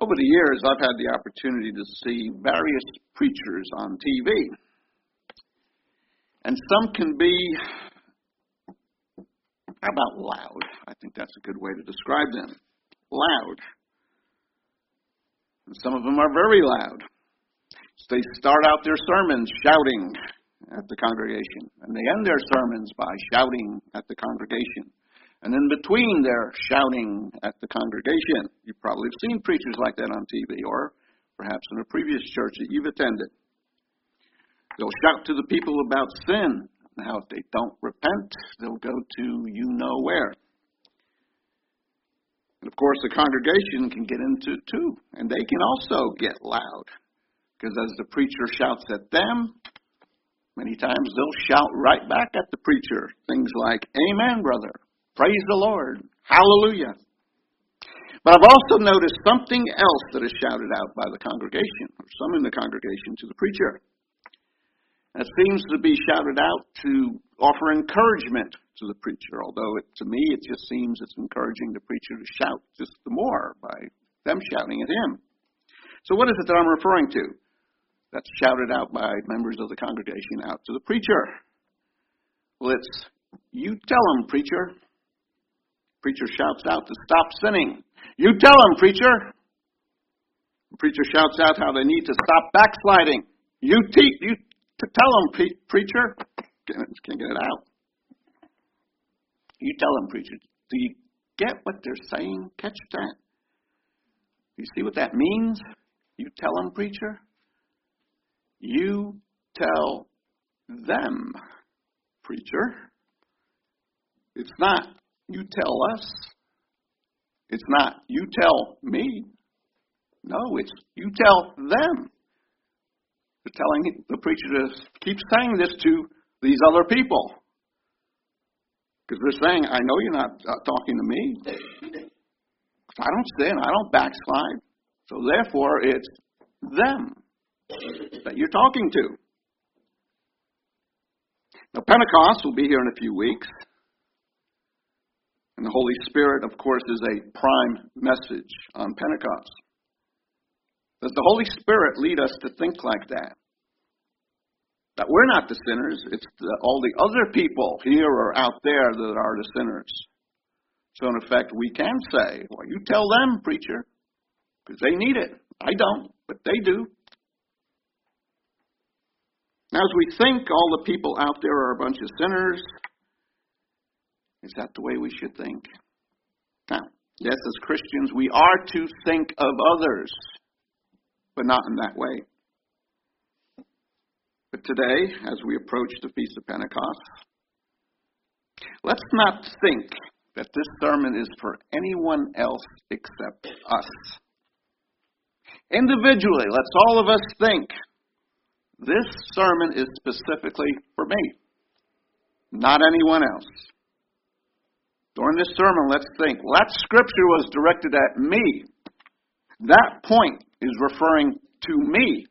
Over the years, I've had the opportunity to see various preachers on TV. And some can be, how about loud? I think that's a good way to describe them. Loud. And some of them are very loud. So they start out their sermons shouting at the congregation, and they end their sermons by shouting at the congregation. And in between, they're shouting at the congregation. You probably have seen preachers like that on TV, or perhaps in a previous church that you've attended. They'll shout to the people about sin, and how if they don't repent, they'll go to you-know-where. And of course, the congregation can get into it too, and they can also get loud. Because as the preacher shouts at them, many times they'll shout right back at the preacher. Things like, "Amen, brother. Praise the Lord. Hallelujah." But I've also noticed something else that is shouted out by the congregation, or some in the congregation, to the preacher. And it seems to be shouted out to offer encouragement to the preacher, although to me it just seems it's encouraging the preacher to shout just the more by them shouting at him. So what is it that I'm referring to that's shouted out by members of the congregation out to the preacher? Well, it's, "You tell him, preacher." Preacher shouts out to stop sinning. "You tell him, preacher." The preacher shouts out how they need to stop backsliding. You tell him, preacher." Can't get it out. "You tell him, preacher." Do you get what they're saying? Catch that? Do you see what that means? You tell him, preacher. You tell them, preacher. It's not you tell us. It's not you tell me. No, it's you tell them. They're telling the preacher to keep saying this to these other people. Because they're saying, "I know you're not talking to me. I don't sin. I don't backslide. So therefore, it's them that you're talking to." Now, Pentecost will be here in a few weeks. And the Holy Spirit, of course, is a prime message on Pentecost. Does the Holy Spirit lead us to think like that? That we're not the sinners, it's all the other people here or out there that are the sinners. So in effect, we can say, "Well, you tell them, preacher, because they need it. I don't, but they do." Now, as we think all the people out there are a bunch of sinners, is that the way we should think? Now, yes, as Christians, we are to think of others, but not in that way. But today, as we approach the Feast of Pentecost, let's not think that this sermon is for anyone else except us. Individually, let's all of us think, this sermon is specifically for me, not anyone else. During this sermon, let's think, that scripture was directed at me. That point is referring to me.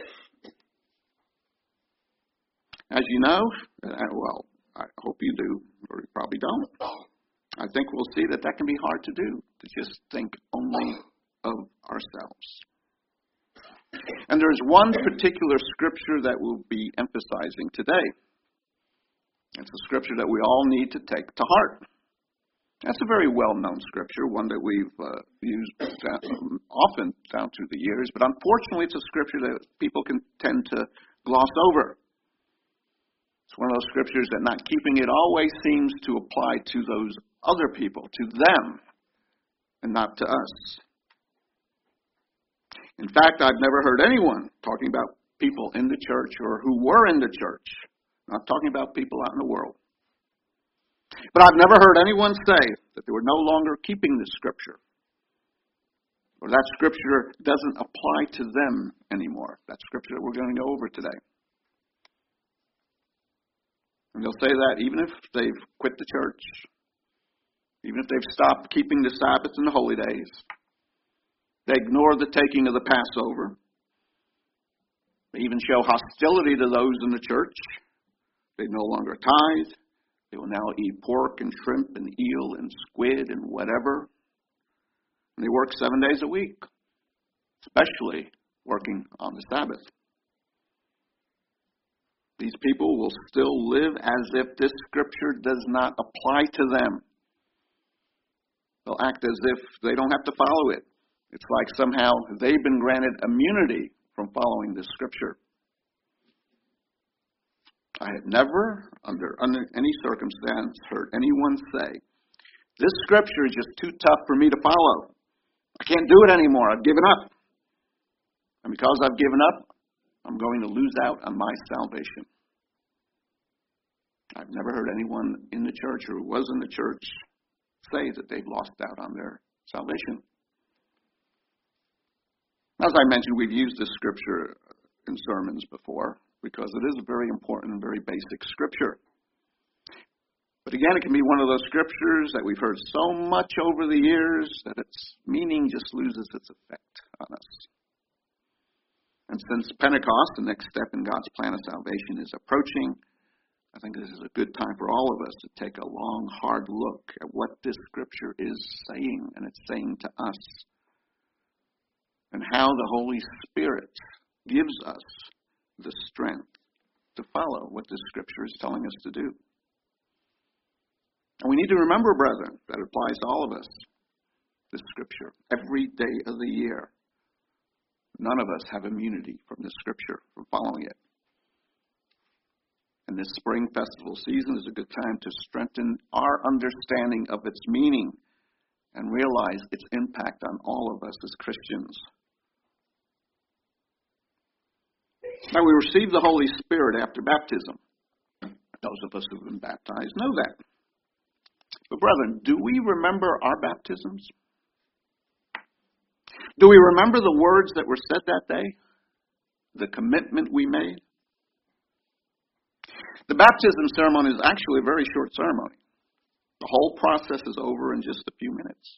As you know, well, I hope you do, or you probably don't. I think we'll see that can be hard to do, to just think only of ourselves. And there's one particular scripture that we'll be emphasizing today. It's a scripture that we all need to take to heart. That's a very well-known scripture, one that we've used often down through the years, but unfortunately it's a scripture that people can tend to gloss over. It's one of those scriptures that not keeping it always seems to apply to those other people, to them, and not to us. In fact, I've never heard anyone talking about people in the church or who were in the church, not talking about people out in the world. But I've never heard anyone say that they were no longer keeping this scripture, or that scripture doesn't apply to them anymore, that scripture that we're going to go over today. And they'll say that even if they've quit the church, even if they've stopped keeping the Sabbath and the holy days, they ignore the taking of the Passover, they even show hostility to those in the church, they no longer tithe, they will now eat pork and shrimp and eel and squid and whatever, and they work 7 days a week. especially working on the Sabbath. These people will still live as if this scripture does not apply to them. They'll act as if they don't have to follow it. It's like somehow they've been granted immunity from following this scripture. I have never, under any circumstance, heard anyone say, this scripture is just too tough for me to follow. I can't do it anymore. I've given up. And because I've given up, I'm going to lose out on my salvation. I've never heard anyone in the church or who was in the church say that they've lost out on their salvation. As I mentioned, we've used this scripture in sermons before because it is a very important and very basic scripture. But again, it can be one of those scriptures that we've heard so much over the years that its meaning just loses its effect on us. And since Pentecost, the next step in God's plan of salvation, is approaching, I think this is a good time for all of us to take a long, hard look at what this scripture is saying, and it's saying to us, and how the Holy Spirit gives us the strength to follow what this scripture is telling us to do. And we need to remember, brethren, that it applies to all of us, this scripture, every day of the year. None of us have immunity from this scripture, from following it. And this spring festival season is a good time to strengthen our understanding of its meaning and realize its impact on all of us as Christians. Now, we receive the Holy Spirit after baptism. Those of us who have been baptized know that. But brethren, do we remember our baptisms? Do we remember the words that were said that day? The commitment we made? The baptism ceremony is actually a very short ceremony. The whole process is over in just a few minutes.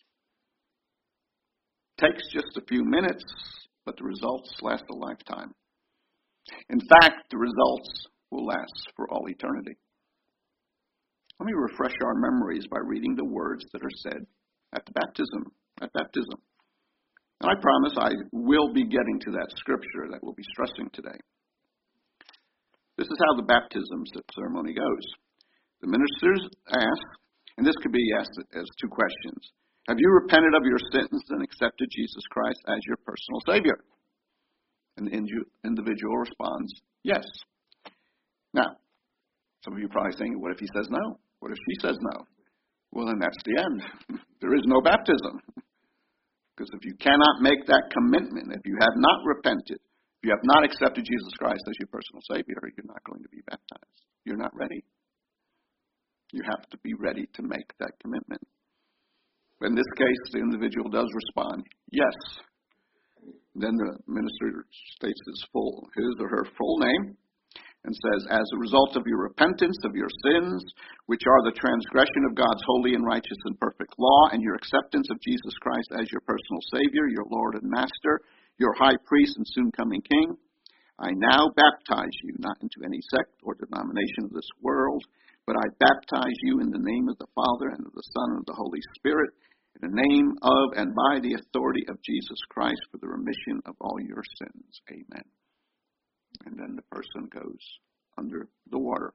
It takes just a few minutes, but the results last a lifetime. In fact, the results will last for all eternity. Let me refresh our memories by reading the words that are said at baptism. And I promise I will be getting to that scripture that we'll be stressing today. This is how the baptism ceremony goes. The ministers ask, and this could be asked as two questions. Have you repented of your sins and accepted Jesus Christ as your personal Savior? And the individual responds, yes. Now, some of you are probably saying, what if he says no? What if she says no? Well, then that's the end. There is no baptism. Because if you cannot make that commitment, if you have not repented, if you have not accepted Jesus Christ as your personal Savior, you're not going to be baptized. You're not ready. You have to be ready to make that commitment. In this case, the individual does respond, yes. Then the minister states his or her full name and says, as a result of your repentance of your sins, which are the transgression of God's holy and righteous and perfect law, and your acceptance of Jesus Christ as your personal Savior, your Lord and Master, your high priest and soon coming King, I now baptize you, not into any sect or denomination of this world, but I baptize you in the name of the Father and of the Son and of the Holy Spirit, in the name of and by the authority of Jesus Christ for the remission of all your sins. Amen. And then the person goes under the water.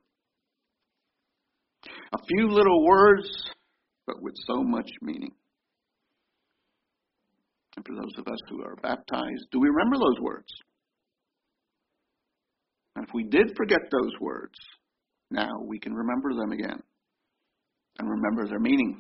A few little words, but with so much meaning. And for those of us who are baptized, do we remember those words? And if we did forget those words, now we can remember them again and remember their meaning.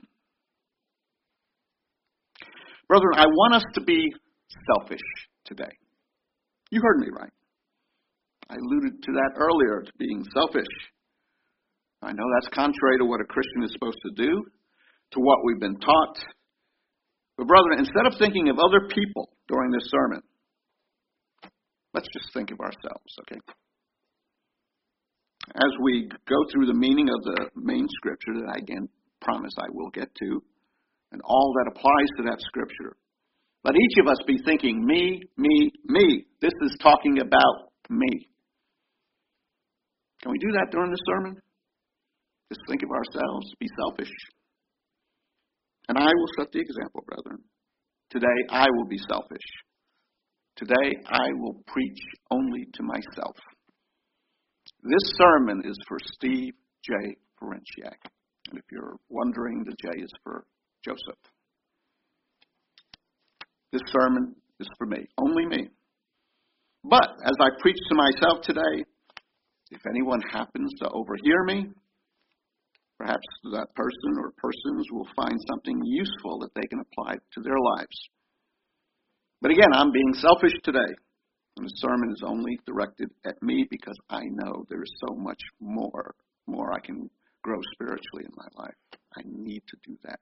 Brethren, I want us to be selfish today. You heard me right. I alluded to that earlier, to being selfish. I know that's contrary to what a Christian is supposed to do, to what we've been taught. But brethren, instead of thinking of other people during this sermon, let's just think of ourselves, okay? As we go through the meaning of the main scripture that I again promise I will get to, and all that applies to that scripture, let each of us be thinking, me, me, me. This is talking about me. Can we do that during the sermon? Just think of ourselves, be selfish. And I will set the example, brethren. Today, I will be selfish. Today, I will preach only to myself. This sermon is for Steve J. Ferenciak. And if you're wondering, the J is for Joseph. This sermon is for me, only me. But as I preach to myself today, if anyone happens to overhear me, perhaps that person or persons will find something useful that they can apply to their lives. But again, I'm being selfish today. And the sermon is only directed at me because I know there is so much more I can grow spiritually in my life. I need to do that.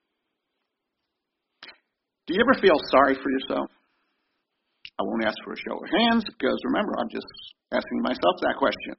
Do you ever feel sorry for yourself? I won't ask for a show of hands because, remember, I'm just asking myself that question.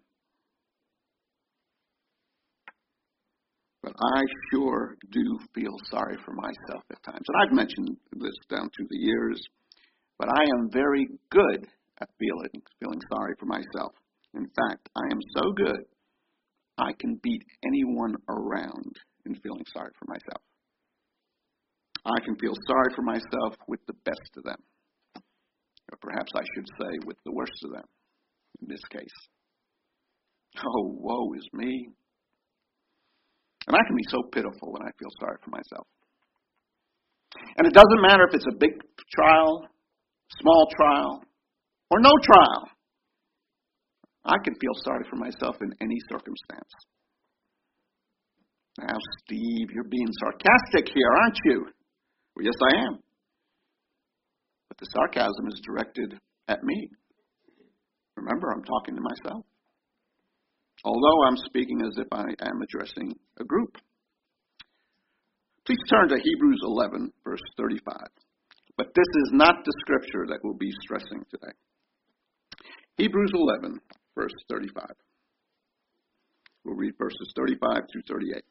But I sure do feel sorry for myself at times. And I've mentioned this down through the years, but I am very good at feeling sorry for myself. In fact, I am so good, I can beat anyone around in feeling sorry for myself. I can feel sorry for myself with the best of them. Or perhaps I should say with the worst of them, in this case. Oh, woe is me. And I can be so pitiful when I feel sorry for myself. And it doesn't matter if it's a big trial, small trial, or no trial. I can feel sorry for myself in any circumstance. Now, Steve, you're being sarcastic here, aren't you? Well, yes, I am. But the sarcasm is directed at me. Remember, I'm talking to myself. Although I'm speaking as if I am addressing a group. Please turn to Hebrews 11, verse 35. But this is not the scripture that we'll be stressing today. Hebrews 11, verse 35. We'll read verses 35 through 38.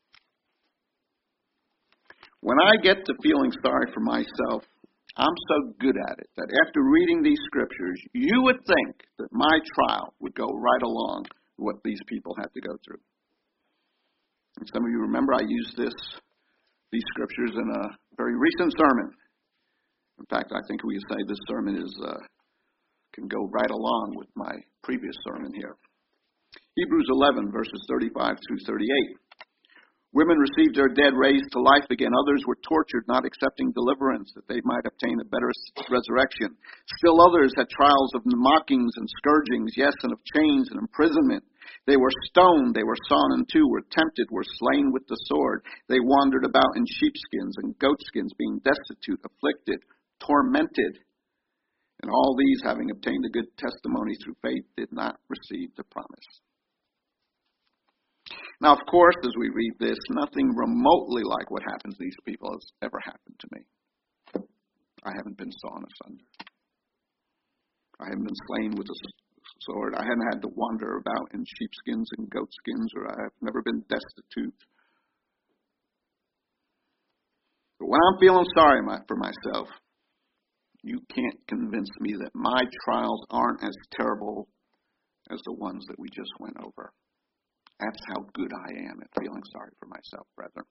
When I get to feeling sorry for myself, I'm so good at it that after reading these scriptures, you would think that my trial would go right along with what these people had to go through. And some of you remember I used these scriptures in a very recent sermon. In fact, I think we could say this sermon can go right along with my previous sermon here. Hebrews 11, verses 35 through 38. Women received their dead raised to life again. Others were tortured, not accepting deliverance, that they might obtain a better resurrection. Still others had trials of mockings and scourgings, yes, and of chains and imprisonment. They were stoned, they were sawn in two, were tempted, were slain with the sword. They wandered about in sheepskins and goatskins, being destitute, afflicted, tormented. And all these, having obtained a good testimony through faith, did not receive the promise. Now, of course, as we read this, nothing remotely like what happened to these people has ever happened to me. I haven't been sawn asunder. I haven't been slain with a sword. I haven't had to wander about in sheepskins and goatskins, or I have never been destitute. But when I'm feeling sorry for myself, you can't convince me that my trials aren't as terrible as the ones that we just went over. That's how good I am at feeling sorry for myself, brethren.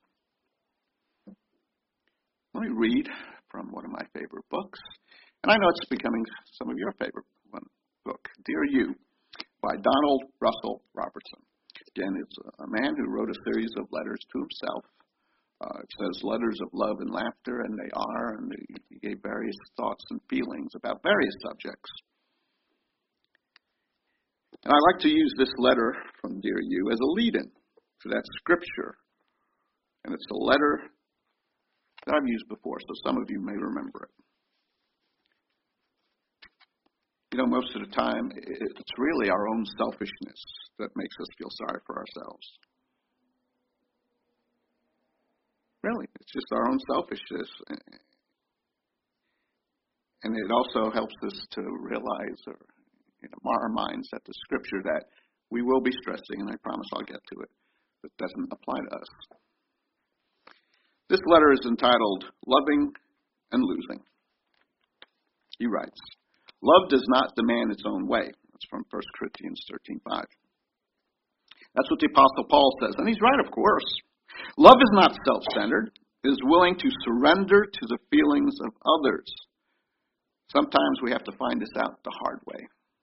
Let me read from one of my favorite books. And I know it's becoming some of your favorite book, Dear You, by Donald Russell Robertson. Again, it's a man who wrote a series of letters to himself. It says letters of love and laughter, and they are, and he gave various thoughts and feelings about various subjects. And I like to use this letter from Dear You as a lead-in to that scripture. And it's a letter that I've used before, so some of you may remember it. You know, most of the time, it's really our own selfishness that makes us feel sorry for ourselves. Really, it's just our own selfishness. And it also helps us to realize in our minds that the scripture that we will be stressing, and I promise I'll get to it, that doesn't apply to us. This letter is entitled, Loving and Losing. He writes, Love does not demand its own way. That's from 1 Corinthians 13:5. That's what the Apostle Paul says, and he's right, of course. Love is not self-centered. It is willing to surrender to the feelings of others. Sometimes we have to find this out the hard way.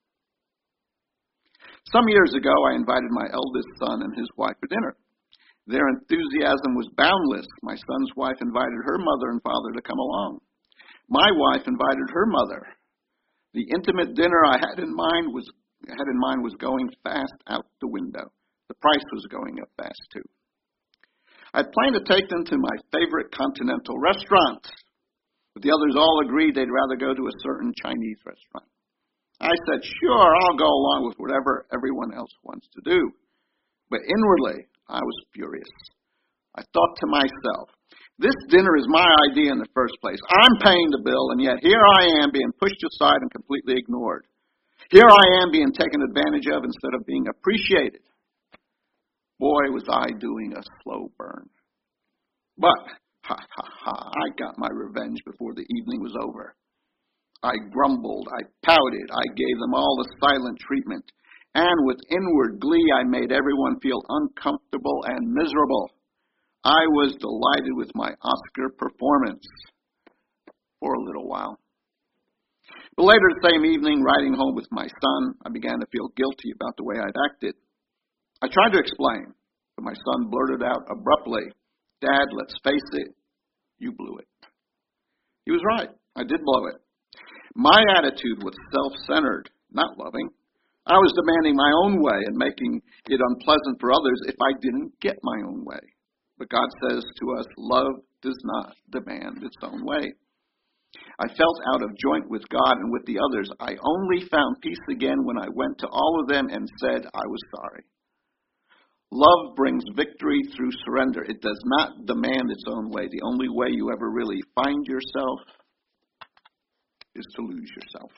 Some years ago, I invited my eldest son and his wife for dinner. Their enthusiasm was boundless. My son's wife invited her mother and father to come along. My wife invited her mother. The intimate dinner I had in mind was going fast out the window. The price was going up fast, too. I planned to take them to my favorite continental restaurant, but the others all agreed they'd rather go to a certain Chinese restaurant. I said, sure, I'll go along with whatever everyone else wants to do. But inwardly, I was furious. I thought to myself, this dinner is my idea in the first place. I'm paying the bill, and yet here I am being pushed aside and completely ignored. Here I am being taken advantage of instead of being appreciated. Boy, was I doing a slow burn. But, I got my revenge before the evening was over. I grumbled, I pouted, I gave them all the silent treatment, and with inward glee I made everyone feel uncomfortable and miserable. I was delighted with my Oscar performance for a little while. But later the same evening, riding home with my son, I began to feel guilty about the way I'd acted. I tried to explain, but my son blurted out abruptly, Dad, let's face it, you blew it. He was right. I did blow it. My attitude was self-centered, not loving. I was demanding my own way and making it unpleasant for others if I didn't get my own way. But God says to us, love does not demand its own way. I felt out of joint with God and with the others. I only found peace again when I went to all of them and said I was sorry. Love brings victory through surrender. It does not demand its own way. The only way you ever really find yourself is to lose yourself.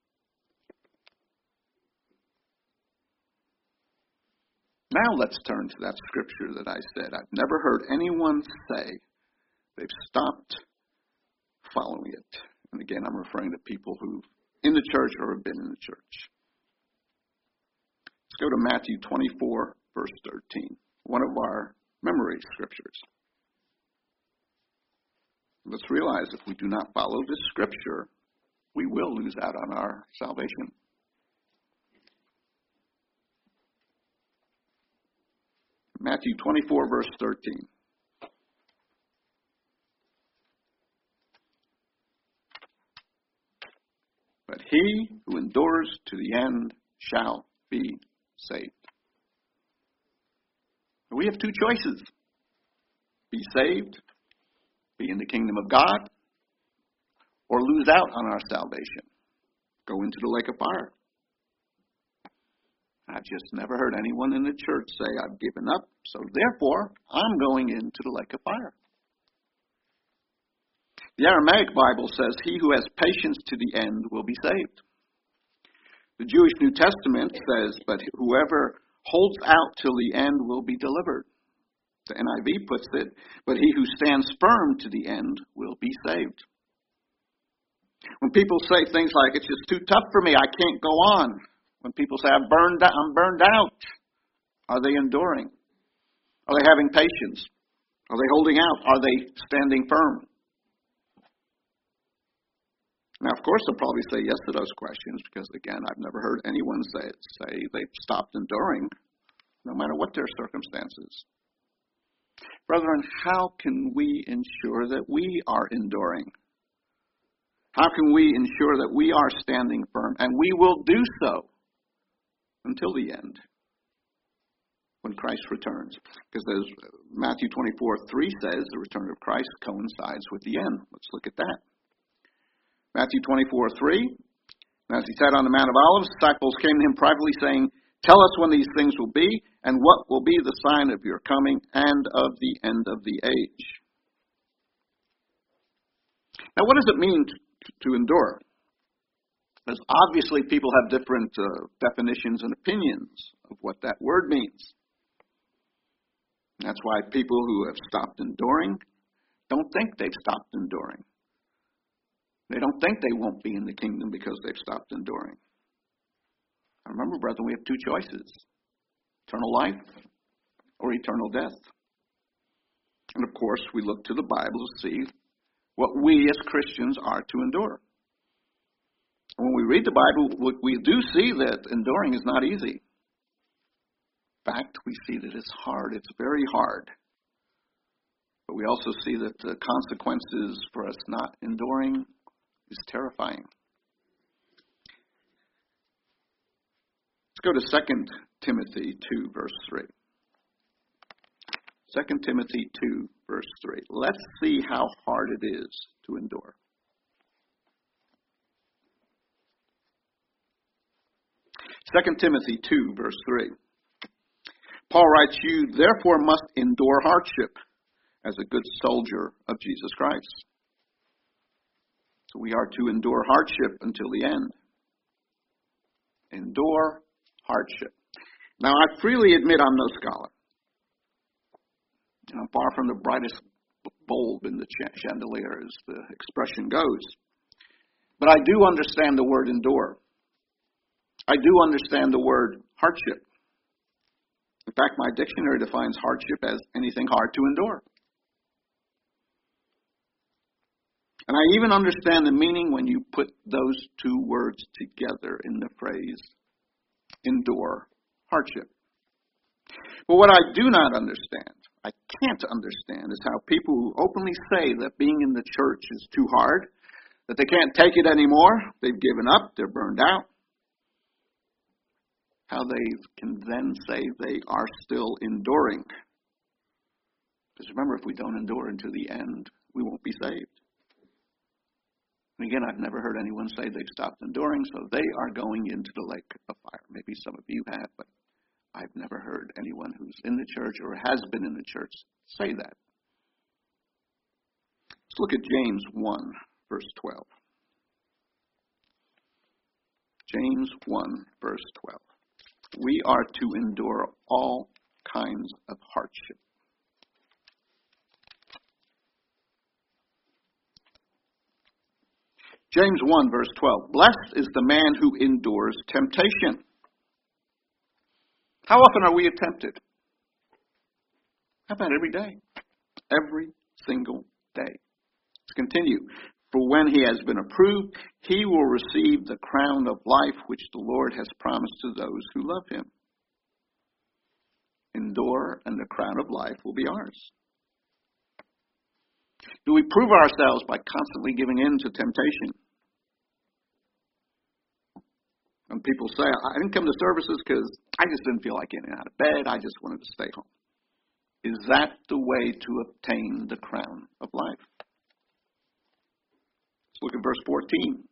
Now let's turn to that scripture that I said. I've never heard anyone say they've stopped following it. And again, I'm referring to people who in the church or have been in the church. Let's go to Matthew 24, verse 13, one of our memory scriptures. Let's realize if we do not follow this scripture, we will lose out on our salvation. Matthew 24, verse 13. But he who endures to the end shall be saved. We have two choices. Be saved, be in the kingdom of God, or lose out on our salvation. Go into the lake of fire. I've just never heard anyone in the church say, I've given up, so therefore I'm going into the lake of fire. The Aramaic Bible says, he who has patience to the end will be saved. The Jewish New Testament says, but whoever holds out till the end will be delivered. The NIV puts it, but he who stands firm to the end will be saved. When people say things like, it's just too tough for me, I can't go on. When people say, I'm burned out, are they enduring? Are they having patience? Are they holding out? Are they standing firm? Now, of course, they'll probably say yes to those questions because, again, I've never heard anyone say they've stopped enduring, no matter what their circumstances. Brethren, how can we ensure that we are enduring? How can we ensure that we are standing firm? And we will do so until the end, when Christ returns. Because as Matthew 24:3 says, the return of Christ coincides with the end. Let's look at that. Matthew 24:3, and as he sat on the Mount of Olives, disciples came to him privately saying, tell us when these things will be, and what will be the sign of your coming and of the end of the age. Now, what does it mean to endure? Because obviously people have different definitions and opinions of what that word means. And that's why people who have stopped enduring don't think they've stopped enduring. They don't think they won't be in the kingdom because they've stopped enduring. Remember, brethren, we have two choices. Eternal life or eternal death. And of course, we look to the Bible to see what we as Christians are to endure. When we read the Bible, we do see that enduring is not easy. In fact, we see that it's hard. It's very hard. But we also see that the consequences for us not enduring is terrifying. Let's go to 2 Timothy 2, verse 3. 2 Timothy 2, verse 3. Let's see how hard it is to endure. 2 Timothy 2, verse 3. Paul writes, "You therefore must endure hardship as a good soldier of Jesus Christ." So we are to endure hardship until the end. Endure hardship. Now, I freely admit I'm no scholar. I'm far from the brightest bulb in the chandelier, as the expression goes. But I do understand the word endure. I do understand the word hardship. In fact, my dictionary defines hardship as anything hard to endure. And I even understand the meaning when you put those two words together in the phrase, endure hardship. But what I do not understand, I can't understand, is how people who openly say that being in the church is too hard, that they can't take it anymore, they've given up, they're burned out, how they can then say they are still enduring. Because remember, if we don't endure until the end, we won't be saved. And again, I've never heard anyone say they've stopped enduring, so they are going into the lake of fire. Maybe some of you have, but I've never heard anyone who's in the church or has been in the church say that. Let's look at James 1, verse 12. James 1, verse 12. We are to endure all kinds of hardship. James 1, verse 12. Blessed is the man who endures temptation. How often are we tempted? How about every day? Every single day. Let's continue. For when he has been approved, he will receive the crown of life which the Lord has promised to those who love him. Endure, and the crown of life will be ours. Do we prove ourselves by constantly giving in to temptation? When people say, I didn't come to services because I just didn't feel like getting out of bed, I just wanted to stay home. Is that the way to obtain the crown of life? Let's look at verse 14.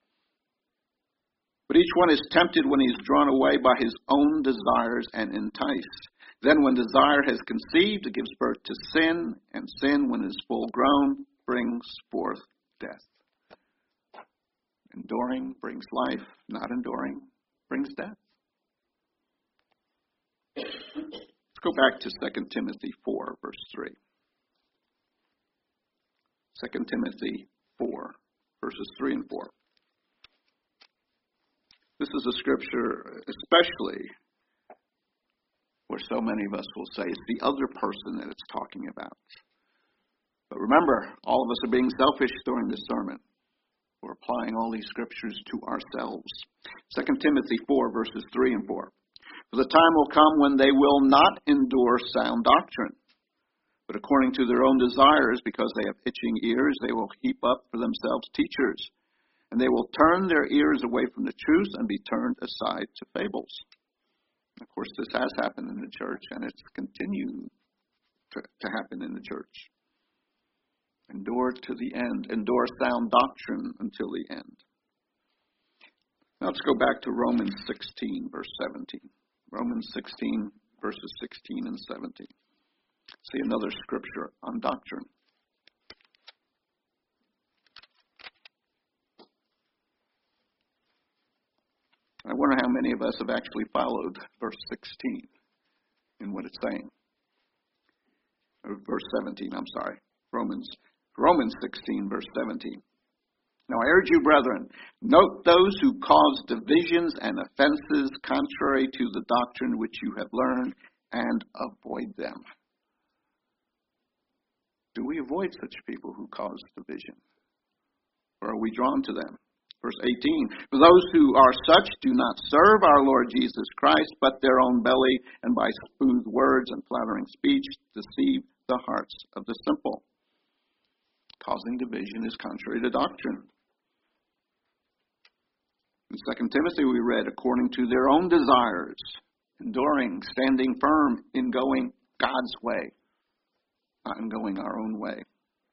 But each one is tempted when he is drawn away by his own desires and enticed. Then when desire has conceived, it gives birth to sin, and sin, when it is full grown, brings forth death. Enduring brings life, not enduring brings death. Let's go back to 2 Timothy 4, verse 3. 2 Timothy 4, verses 3 and 4. This is a scripture, especially where so many of us will say it's the other person that it's talking about. But remember, all of us are being selfish during this sermon. We're applying all these scriptures to ourselves. 2 Timothy 4, verses 3 and 4. For the time will come when they will not endure sound doctrine, but according to their own desires, because they have itching ears, they will heap up for themselves teachers, and they will turn their ears away from the truth and be turned aside to fables. Of course, this has happened in the church, and it's continued to happen in the church. Endure to the end. Endure sound doctrine until the end. Now let's go back to Romans 16, verse 17. Romans 16, verses 16 and 17. See another scripture on doctrine. I wonder how many of us have actually followed verse 16 in what it's saying. Or verse 17, I'm sorry. Romans 16, verse 17. Now I urge you, brethren, note those who cause divisions and offenses contrary to the doctrine which you have learned, and avoid them. Do we avoid such people who cause division? Or are we drawn to them? Verse 18, for those who are such do not serve our Lord Jesus Christ, but their own belly, and by smooth words and flattering speech deceive the hearts of the simple. Causing division is contrary to doctrine. In 2 Timothy we read, according to their own desires, enduring, standing firm in going God's way, not in going our own way.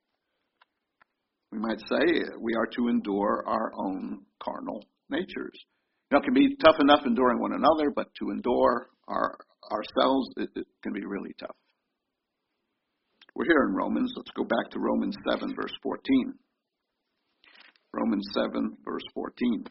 We might say we are to endure our own carnal natures. It can be tough enough enduring one another, but to endure ourselves, it can be really tough. We're here in Romans. Let's go back to Romans 7, verse 14. Romans 7, verse 14.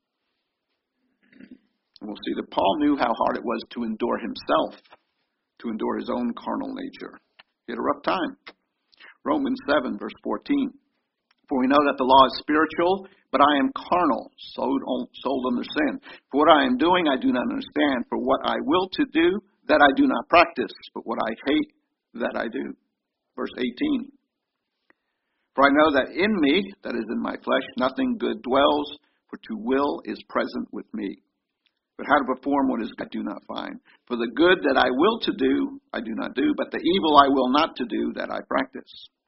And we'll see that Paul knew how hard it was to endure himself, to endure his own carnal nature. He had a rough time. Romans 7, verse 14. For we know that the law is spiritual, but I am carnal, sold under sin. For what I am doing I do not understand. For what I will to do, that I do not practice. But what I hate, that I do. Verse 18. For I know that in me, that is in my flesh, nothing good dwells, for to will is present with me. But how to perform what is good I do not find. For the good that I will to do, I do not do, but the evil I will not to do, that I practice.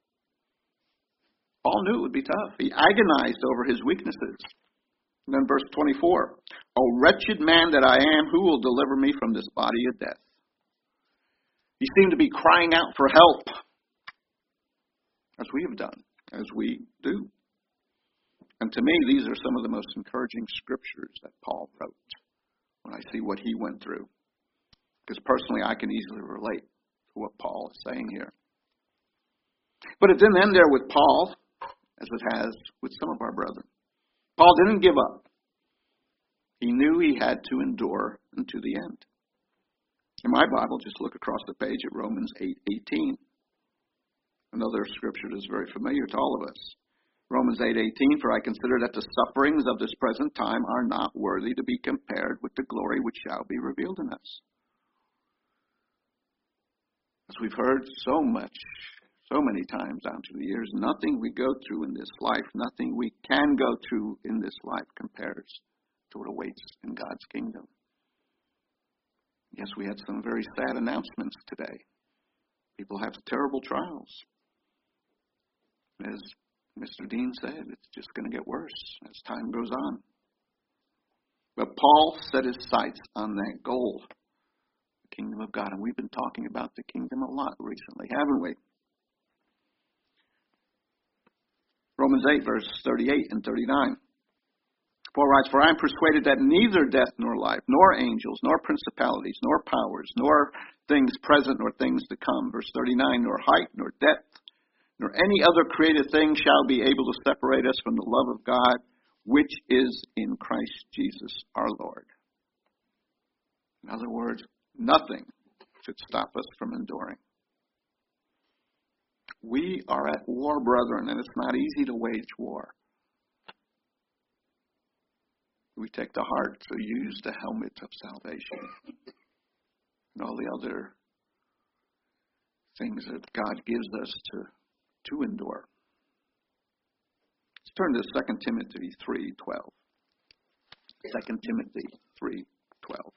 Paul knew it would be tough. He agonized over his weaknesses. And then verse 24. O wretched man that I am, who will deliver me from this body of death? He seemed to be crying out for help, as we have done, as we do. And to me, these are some of the most encouraging scriptures that Paul wrote when I see what he went through. Because personally, I can easily relate to what Paul is saying here. But it didn't end there with Paul, as it has with some of our brethren. Paul didn't give up. He knew he had to endure unto the end. In my Bible, just look across the page at Romans 8:18. Another scripture that is very familiar to all of us. Romans 8:18, for I consider that the sufferings of this present time are not worthy to be compared with the glory which shall be revealed in us. As we've heard so many times down through the years, nothing we go through in this life, nothing we can go through in this life compares to what awaits in God's kingdom. Yes, we had some very sad announcements today. People have terrible trials. As Mr. Dean said, it's just going to get worse as time goes on. But Paul set his sights on that goal, the kingdom of God. And we've been talking about the kingdom a lot recently, haven't we? Romans 8, verse 38 and 39. Paul writes, for I am persuaded that neither death nor life, nor angels, nor principalities, nor powers, nor things present, nor things to come. Verse 39, nor height, nor depth, nor any other created thing shall be able to separate us from the love of God, which is in Christ Jesus our Lord. In other words, nothing should stop us from enduring. We are at war, brethren, and it's not easy to wage war. We take the heart to use the helmet of salvation and all the other things that God gives us to endure. Let's turn to 2 Timothy 3:12. 2 Timothy 3:12.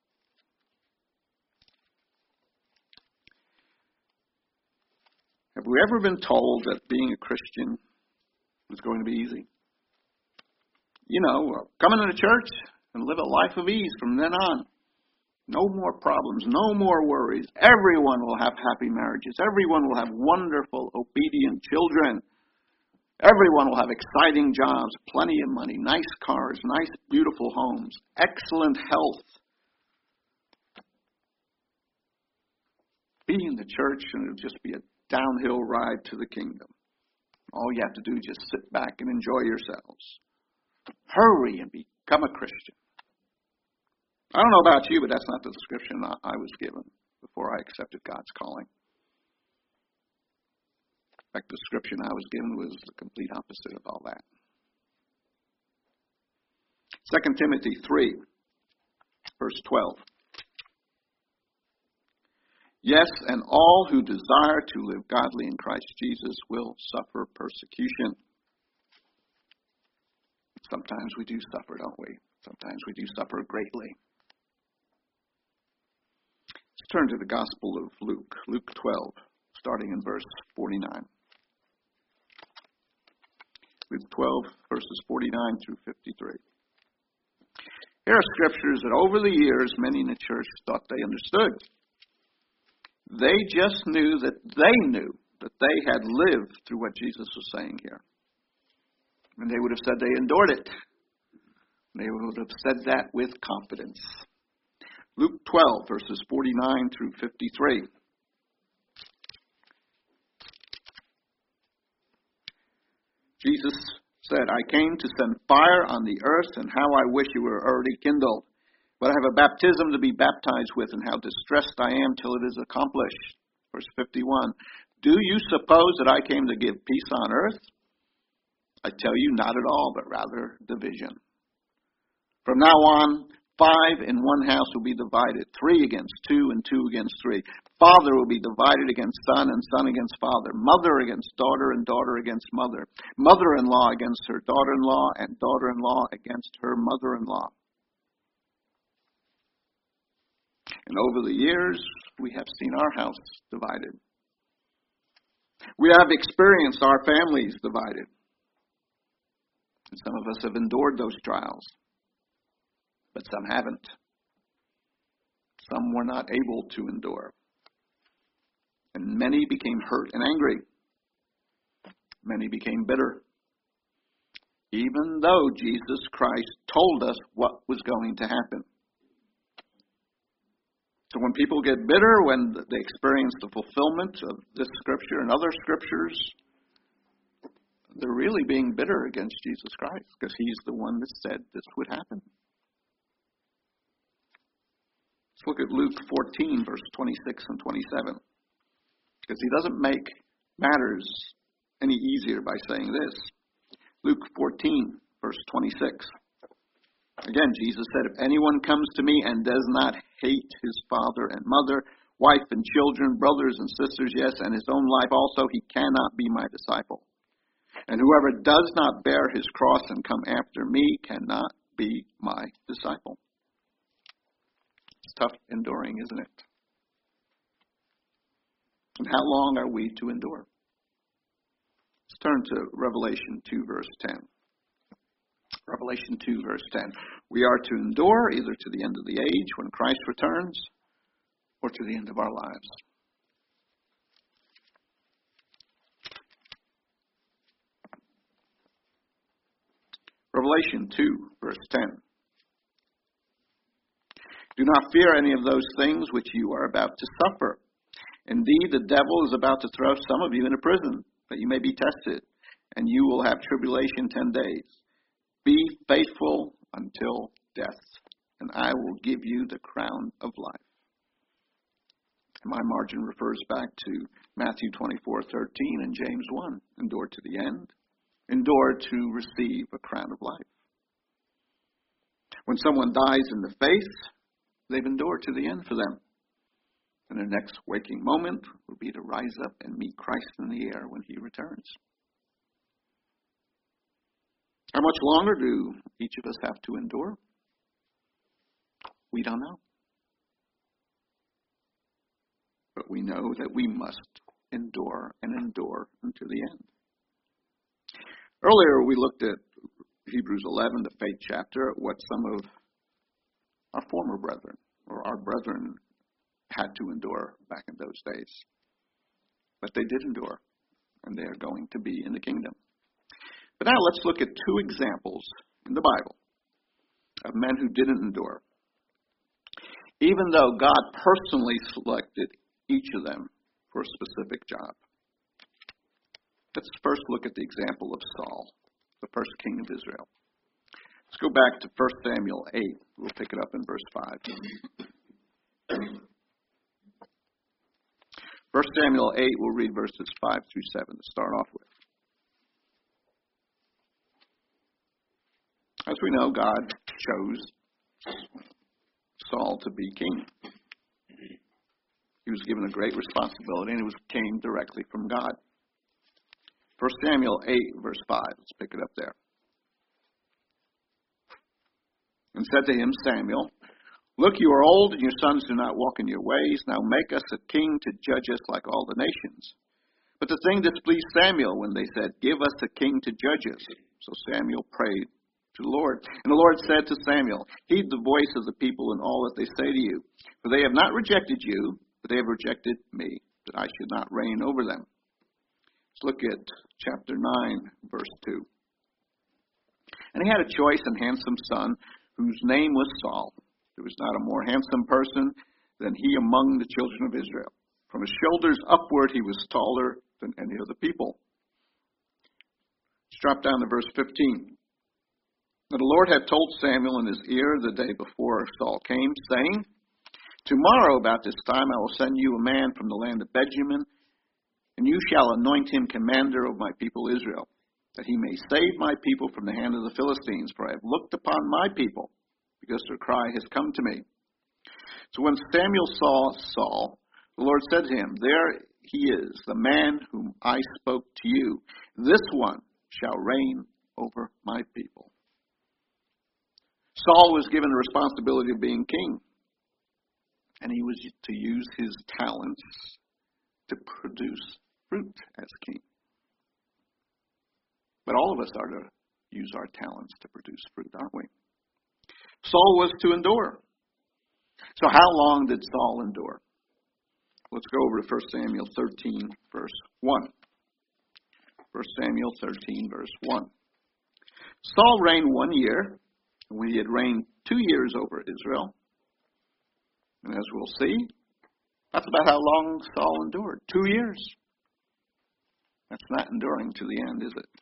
Have we ever been told that being a Christian was going to be easy? You know, come into church and live a life of ease from then on. No more problems, no more worries. Everyone will have happy marriages. Everyone will have wonderful, obedient children. Everyone will have exciting jobs, plenty of money, nice cars, nice, beautiful homes, excellent health. Be in the church and it'll just be a downhill ride to the kingdom. All you have to do is just sit back and enjoy yourselves. Hurry and become a Christian. I don't know about you, but that's not the description I was given before I accepted God's calling. In fact, the description I was given was the complete opposite of all that. 2 Timothy 3, verse 12. Yes, and all who desire to live godly in Christ Jesus will suffer persecution. Sometimes we do suffer, don't we? Sometimes we do suffer greatly. Let's turn to the Gospel of Luke, Luke 12, starting in verse 49. Luke 12, verses 49 through 53. Here are scriptures that over the years many in the church thought they understood. They just knew that they had lived through what Jesus was saying here. And they would have said they endured it. They would have said that with confidence. Luke 12, verses 49 through 53. Jesus said, I came to send fire on the earth, and how I wish you were already kindled. But I have a baptism to be baptized with, and how distressed I am till it is accomplished. Verse 51. Do you suppose that I came to give peace on earth? I tell you, not at all, but rather division. From now on, 5 in one house will be divided, 3 against 2 and 2 against 3. Father will be divided against son and son against father, mother against daughter and daughter against mother, mother-in-law against her daughter-in-law and daughter-in-law against her mother-in-law. And over the years, we have seen our house divided. We have experienced our families divided. And some of us have endured those trials, but some haven't. Some were not able to endure. And many became hurt and angry. Many became bitter. Even though Jesus Christ told us what was going to happen. So when people get bitter, when they experience the fulfillment of this scripture and other scriptures, they're really being bitter against Jesus Christ because he's the one that said this would happen. Let's look at Luke 14, verse 26 and 27. Because he doesn't make matters any easier by saying this. Luke 14, verse 26. Again, Jesus said, if anyone comes to me and does not hate his father and mother, wife and children, brothers and sisters, yes, and his own life also, he cannot be my disciple. And whoever does not bear his cross and come after me cannot be my disciple. It's tough enduring, isn't it? And how long are we to endure? Let's turn to Revelation 2, verse 10. Revelation 2, verse 10. We are to endure either to the end of the age when Christ returns or to the end of our lives. Revelation 2, verse 10. Do not fear any of those things which you are about to suffer. Indeed, the devil is about to throw some of you into prison, that you may be tested, and you will have tribulation 10 days. Be faithful until death, and I will give you the crown of life. My margin refers back to Matthew 24:13 and James 1. Endure to the end. Endure to receive a crown of life. When someone dies in the faith, they've endured to the end for them. And their next waking moment will be to rise up and meet Christ in the air when he returns. How much longer do each of us have to endure? We don't know. But we know that we must endure and endure unto the end. Earlier we looked at Hebrews 11, the faith chapter, at what some of our former brethren, or our brethren, had to endure back in those days. But they did endure, and they are going to be in the kingdom. But now let's look at 2 examples in the Bible of men who didn't endure, even though God personally selected each of them for a specific job. Let's first look at the example of Saul, the first king of Israel. Let's go back to 1 Samuel 8. We'll pick it up in verse 5. 1 Samuel 8, we'll read verses 5 through 7 to start off with. As we know, God chose Saul to be king. He was given a great responsibility, and it came directly from God. 1 Samuel 8, verse 5. Let's pick it up there. and said to him, Samuel, look, you are old, and your sons do not walk in your ways. Now make us a king to judge us like all the nations. But the thing displeased Samuel when they said, give us a king to judge us. So Samuel prayed to the Lord. And the Lord said to Samuel, heed the voice of the people in all that they say to you. For they have not rejected you, but they have rejected me, that I should not reign over them. Let's look at chapter 9, verse 2. And he had a choice and handsome son, whose name was Saul. There was not a more handsome person than he among the children of Israel. From his shoulders upward he was taller than any of the people. Let's drop down to verse 15. Now the Lord had told Samuel in his ear the day before Saul came, saying, tomorrow about this time I will send you a man from the land of Benjamin, and you shall anoint him commander of my people Israel, that he may save my people from the hand of the Philistines, for I have looked upon my people, because their cry has come to me. So when Samuel saw Saul, the Lord said to him, there he is, the man whom I spoke to you. This one shall reign over my people. Saul was given the responsibility of being king, and he was to use his talents to produce fruit as king. But all of us are to use our talents to produce fruit, aren't we? Saul was to endure. So how long did Saul endure? Let's go over to 1 Samuel 13, verse 1. 1 Samuel 13, verse 1. Saul reigned 1 year, and when he had reigned 2 years over Israel. And as we'll see, that's about how long Saul endured. 2 years. That's not enduring to the end, is it?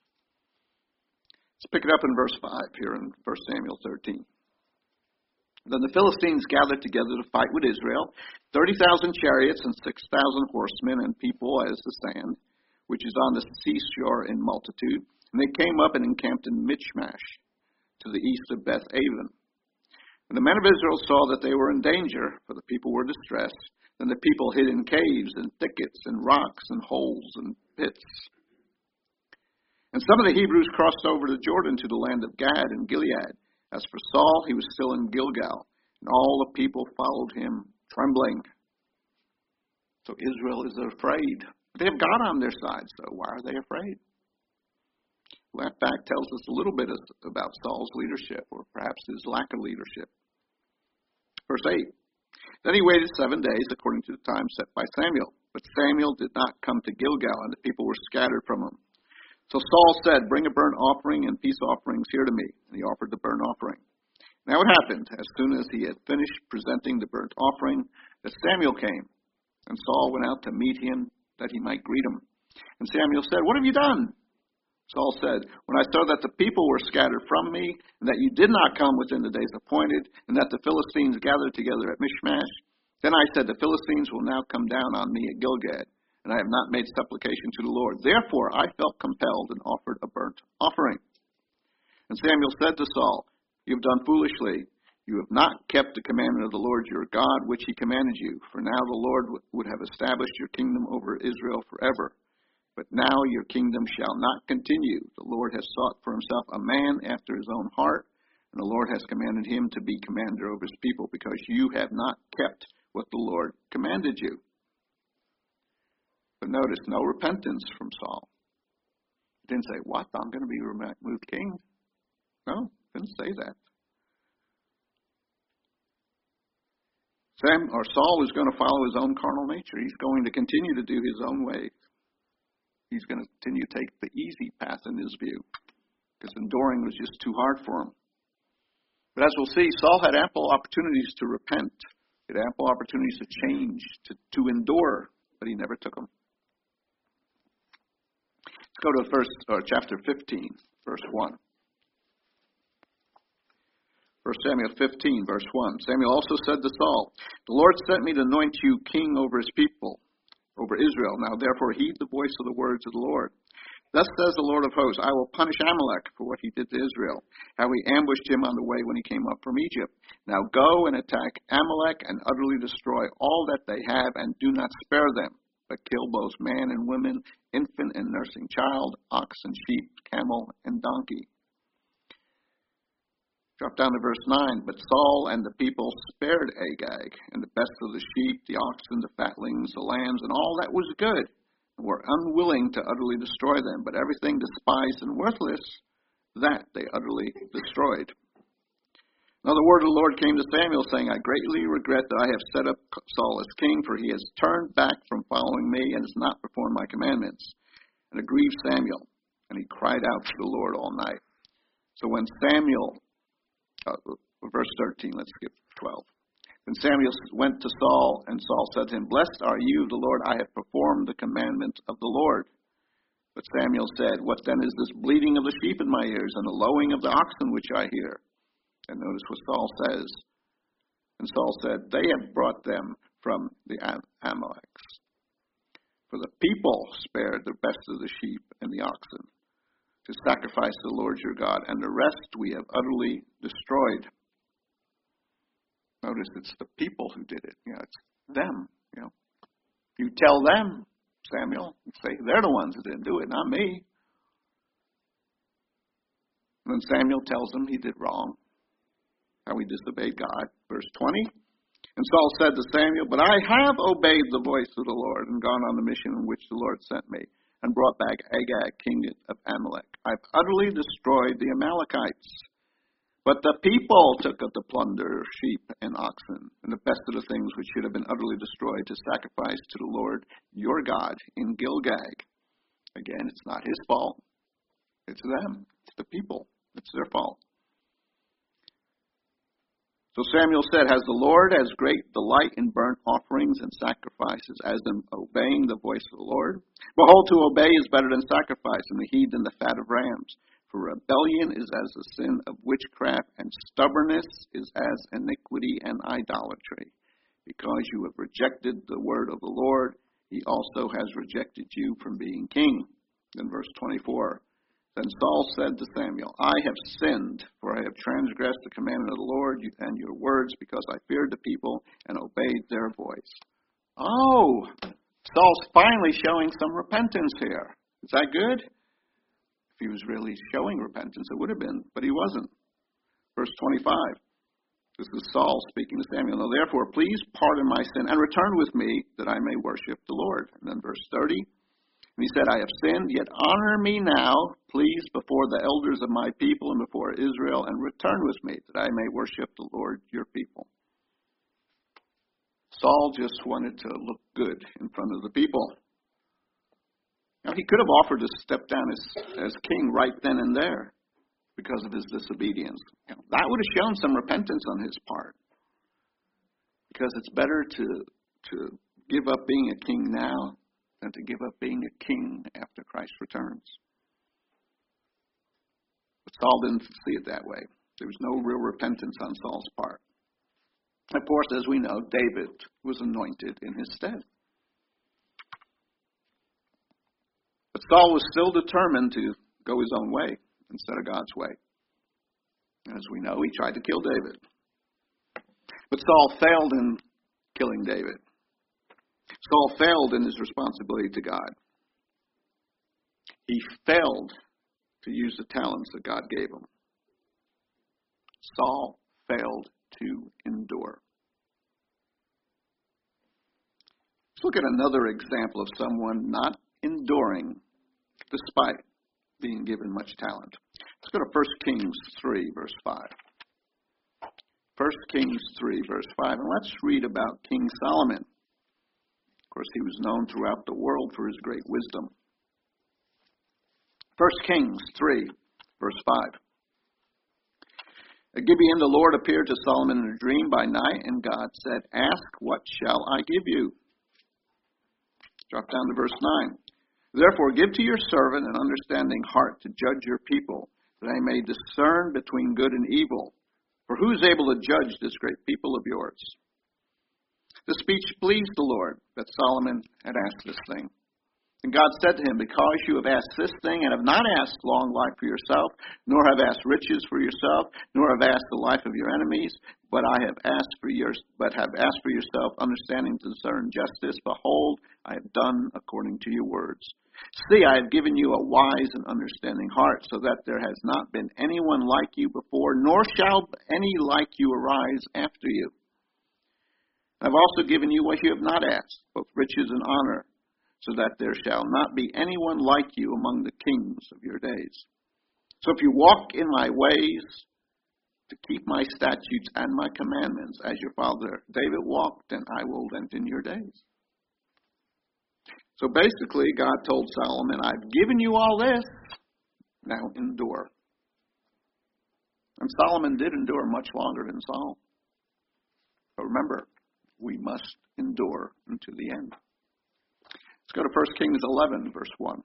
Let's pick it up in verse 5 here in 1 Samuel 13. Then the Philistines gathered together to fight with Israel, 30,000 chariots and 6,000 horsemen and people as the sand, which is on the seashore in multitude. And they came up and encamped in Michmash, to the east of Beth Aven. When the men of Israel saw that they were in danger, for the people were distressed, then the people hid in caves and thickets and rocks and holes and pits. And some of the Hebrews crossed over the Jordan to the land of Gad and Gilead. As for Saul, he was still in Gilgal, and all the people followed him, trembling. So Israel is afraid. They have God on their side, so why are they afraid? Well, that fact tells us a little bit about Saul's leadership, or perhaps his lack of leadership. Verse 8. Then he waited 7 days according to the time set by Samuel. But Samuel did not come to Gilgal, and the people were scattered from him. So Saul said, bring a burnt offering and peace offerings here to me. And he offered the burnt offering. Now it happened, as soon as he had finished presenting the burnt offering, that Samuel came. And Saul went out to meet him, that he might greet him. And Samuel said, what have you done? Saul said, when I saw that the people were scattered from me, and that you did not come within the days appointed, and that the Philistines gathered together at Michmash, then I said, the Philistines will now come down on me at Gilgal, and I have not made supplication to the Lord. Therefore I felt compelled and offered a burnt offering. And Samuel said to Saul, you have done foolishly. You have not kept the commandment of the Lord your God, which he commanded you. For now the Lord would have established your kingdom over Israel forever. But now your kingdom shall not continue. The Lord has sought for himself a man after his own heart, and the Lord has commanded him to be commander over his people, because you have not kept what the Lord commanded you. But notice, no repentance from Saul. He didn't say, what, I'm going to be moved king? No, didn't say that. Saul is going to follow his own carnal nature. He's going to continue to do his own way. He's going to continue to take the easy path in his view, because enduring was just too hard for him. But as we'll see, Saul had ample opportunities to repent. He had ample opportunities to change, to endure, but he never took them. Let's go to chapter 15, verse 1. 1 Samuel 15, verse 1. Samuel also said to Saul, the Lord sent me to anoint you king over his people, over Israel. Now therefore heed the voice of the words of the Lord. Thus says the Lord of hosts, I will punish Amalek for what he did to Israel, how he ambushed him on the way when he came up from Egypt. Now go and attack Amalek and utterly destroy all that they have, and do not spare them, but kill both man and woman, infant and nursing child, ox and sheep, camel and donkey. Drop down to verse 9. But Saul and the people spared Agag, and the best of the sheep, the oxen, the fatlings, the lambs, and all that was good, and were unwilling to utterly destroy them. But everything despised and worthless, that they utterly destroyed. Now the word of the Lord came to Samuel, saying, I greatly regret that I have set up Saul as king, for he has turned back from following me and has not performed my commandments. And it grieved Samuel, and he cried out to the Lord all night. So when Samuel, verse 13, let's skip 12. Then Samuel went to Saul, and Saul said to him, Blessed are you, the Lord, I have performed the commandment of the Lord. But Samuel said, What then is this bleating of the sheep in my ears, and the lowing of the oxen which I hear? And notice what Saul says. And Saul said, They have brought them from the Amaleks. For the people spared the best of the sheep and the oxen to sacrifice to the Lord your God, and the rest we have utterly destroyed. Notice it's the people who did it. It's them. You tell them, Samuel, and say they're the ones who didn't do it, not me. And then Samuel tells him he did wrong, how he disobeyed God. Verse 20. And Saul said to Samuel, But I have obeyed the voice of the Lord and gone on the mission in which the Lord sent me, and brought back Agag, king of Amalek. I've utterly destroyed the Amalekites. But the people took of the plunder, sheep and oxen, and the best of the things which should have been utterly destroyed to sacrifice to the Lord your God in Gilgal. Again, it's not his fault. It's them. It's the people. It's their fault. So Samuel said, Has the Lord as great delight in burnt offerings and sacrifices as in obeying the voice of the Lord? Behold, to obey is better than sacrifice, and to heed than the fat of rams. For rebellion is as the sin of witchcraft, and stubbornness is as iniquity and idolatry. Because you have rejected the word of the Lord, he also has rejected you from being king. Then verse 24. Then Saul said to Samuel, I have sinned, for I have transgressed the commandment of the Lord and your words, because I feared the people and obeyed their voice. Oh, Saul's finally showing some repentance here. Is that good? If he was really showing repentance, it would have been, but he wasn't. Verse 25. This is Saul speaking to Samuel. Now therefore, please pardon my sin and return with me that I may worship the Lord. And then verse 30. And he said, I have sinned, yet honor me now, please, before the elders of my people and before Israel, and return with me, that I may worship the Lord your people. Saul just wanted to look good in front of the people. Now, he could have offered to step down as king right then and there because of his disobedience. That would have shown some repentance on his part. Because it's better to give up being a king now than to give up being a king after Christ returns. But Saul didn't see it that way. There was no real repentance on Saul's part. Of course, as we know, David was anointed in his stead. But Saul was still determined to go his own way instead of God's way. As we know, he tried to kill David. But Saul failed in killing David. Saul failed in his responsibility to God. He failed to use the talents that God gave him. Saul failed to endure. Let's look at another example of someone not enduring despite being given much talent. Let's go to 1 Kings 3, verse 5. 1 Kings 3, verse 5. And let's read about King Solomon. Of course, he was known throughout the world for his great wisdom. 1 Kings 3, verse 5. At Gibeon, the Lord appeared to Solomon in a dream by night, and God said, Ask, what shall I give you? Drop down to verse 9. Therefore, give to your servant an understanding heart to judge your people, that I may discern between good and evil. For who is able to judge this great people of yours? The speech pleased the Lord that Solomon had asked this thing. And God said to him, because you have asked this thing and have not asked long life for yourself, nor have asked riches for yourself, nor have asked the life of your enemies, but have asked for yourself understanding to discern justice, behold, I have done according to your words. See, I have given you a wise and understanding heart, so that there has not been anyone like you before, nor shall any like you arise after you. I have also given you what you have not asked, both riches and honor, so that there shall not be anyone like you among the kings of your days. So if you walk in my ways, to keep my statutes and my commandments, as your father David walked, then I will lengthen your days. So basically, God told Solomon, I've given you all this, now endure. And Solomon did endure much longer than Saul. But remember, we must endure unto the end. Let's go to 1 Kings 11, verse 1.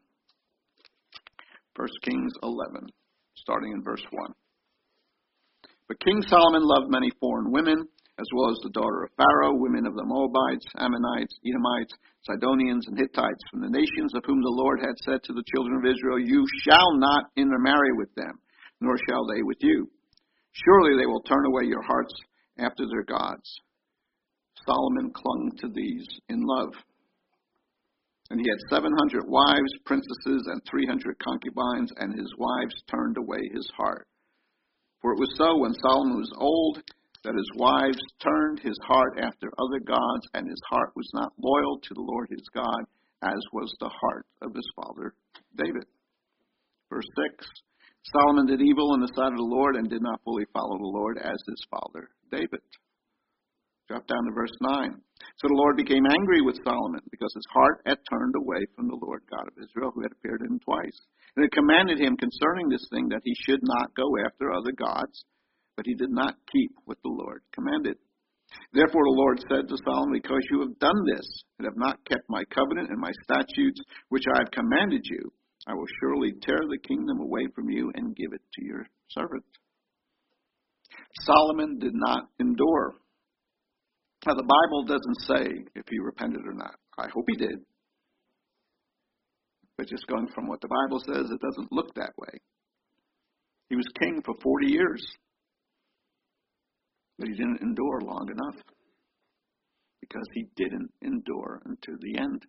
1 Kings 11, starting in verse 1. But King Solomon loved many foreign women, as well as the daughter of Pharaoh, women of the Moabites, Ammonites, Edomites, Sidonians, and Hittites, from the nations of whom the Lord had said to the children of Israel, you shall not intermarry with them, nor shall they with you. Surely they will turn away your hearts after their gods. Solomon clung to these in love. And he had 700 wives, princesses, and 300 concubines, and his wives turned away his heart. For it was so when Solomon was old that his wives turned his heart after other gods, and his heart was not loyal to the Lord his God, as was the heart of his father David. Verse 6, Solomon did evil in the sight of the Lord and did not fully follow the Lord as his father David. Drop down to verse 9. So the Lord became angry with Solomon because his heart had turned away from the Lord God of Israel, who had appeared to him twice. And it commanded him concerning this thing that he should not go after other gods, but he did not keep what the Lord commanded. Therefore the Lord said to Solomon, because you have done this and have not kept my covenant and my statutes, which I have commanded you, I will surely tear the kingdom away from you and give it to your servant. Solomon did not endure. Now, the Bible doesn't say if he repented or not. I hope he did. But just going from what the Bible says, it doesn't look that way. He was king for 40 years. But he didn't endure long enough. Because he didn't endure unto the end.